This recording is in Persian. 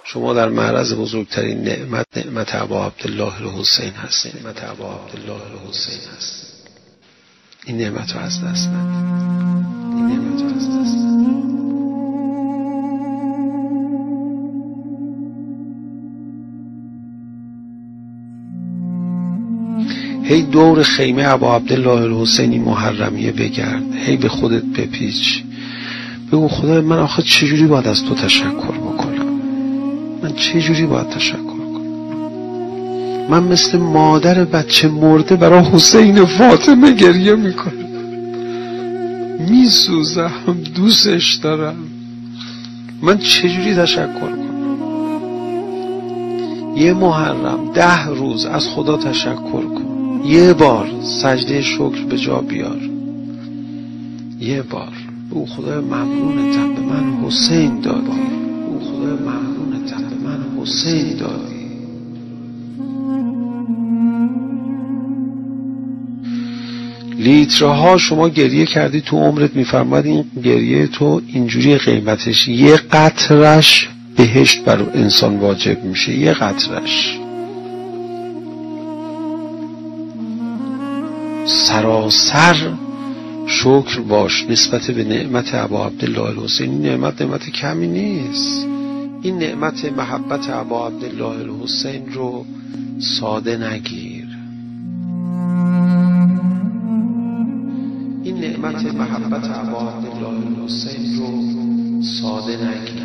شما در معرض بزرگترین نعمت ابا عبدالله الحسین هستید. این نعمت رو از دست ندید. هی دور خیمه ابا عبدالله الحسینی محرمیه بگرد، هی به خودت بپیچ، بگو خدای من آخه چجوری باید از تو تشکر بکنم؟ من چجوری باید تشکر کنم؟ من مثل مادر بچه مرده برای حسین فاطمه گریه میکنم، میسوزم، دوستش دارم، من چجوری تشکر کنم؟ یه محرم 10 روز از خدا تشکر کن، یه بار سجده شکر به جا بیار، یه بار او خدای ممنونتم به من حسین دادی، او خدای ممنونتم به من حسین دادی. لیترها شما گریه کردی تو عمرت، میفرماد این گریه تو اینجوری قیمتش، یه قطرش بهشت بر انسان واجب میشه، یه قطرش. سراسر شکر باش نسبت به نعمت ابا عبدالله الحسین. این نعمت کمی نیست. این نعمت محبت ابا عبدالله الحسین رو ساده نگیر. این نعمت محبت ابا عبدالله الحسین رو ساده نگیر.